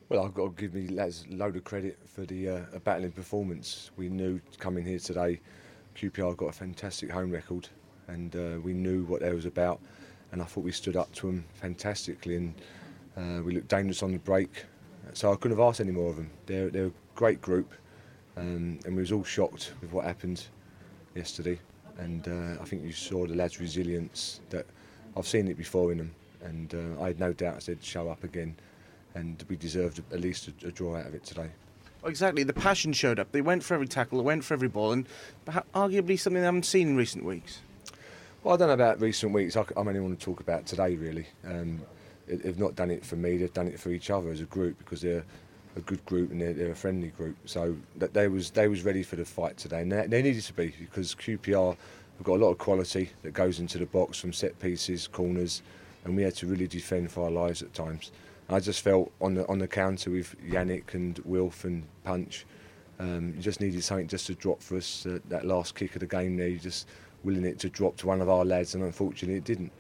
Well, I've got to give me lads a load of credit for the battling performance. We knew coming here today, QPR got a fantastic home record, and we knew what they was about. And I thought we stood up to them fantastically, and we looked dangerous on the break. So I couldn't have asked any more of them. They're a great group, and we was all shocked with what happened yesterday. And I think you saw the lads' resilience. That I've seen it before in them, and I had no doubt they'd show up again. And we deserved at least a draw out of it today. Exactly, the passion showed up. They went for every tackle, they went for every ball, and arguably something they haven't seen in recent weeks. Well, I don't know about recent weeks. I only want to talk about today, really. They've not done it for me, they've done it for each other as a group, because they're a good group and they're a friendly group. So that they was ready for the fight today, and they needed to be, because QPR have got a lot of quality that goes into the box from set pieces, corners, and we had to really defend for our lives at times. I just felt on the counter with Yannick and Wilf and Punch, you just needed something just to drop for us. That last kick of the game there, you just willing it to drop to one of our lads, and unfortunately it didn't.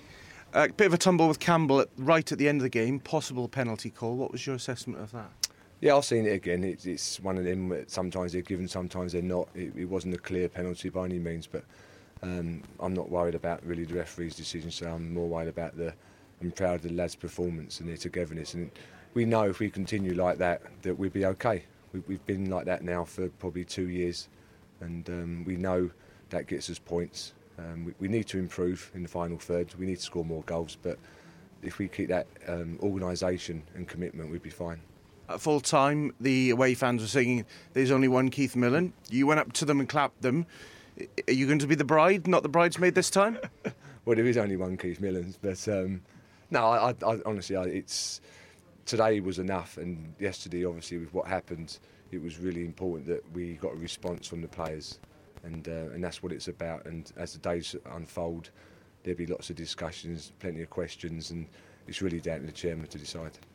A bit of a tumble with Campbell right at the end of the game, possible penalty call. What was your assessment of that? Yeah, I've seen it again. It's one of them that sometimes they're given, sometimes they're not. It wasn't a clear penalty by any means, but I'm not worried about really the referee's decision, so I'm more worried about I'm proud of the lads' performance and their togetherness, and we know if we continue like that we'll be okay. We've been like that now for probably 2 years, and we know that gets us points. We need to improve in the final third. We need to score more goals, but if we keep that organisation and commitment, we'd be fine. At full time, the away fans were singing "There's only one Keith Millen." You went up to them and clapped them. Are you going to be the bride, not the bridesmaid this time? Well, there is only one Keith Millen, but no, I honestly, today was enough, and yesterday, obviously, with what happened, it was really important that we got a response from the players, and that's what it's about. And as the days unfold, there'll be lots of discussions, plenty of questions, and it's really down to the chairman to decide.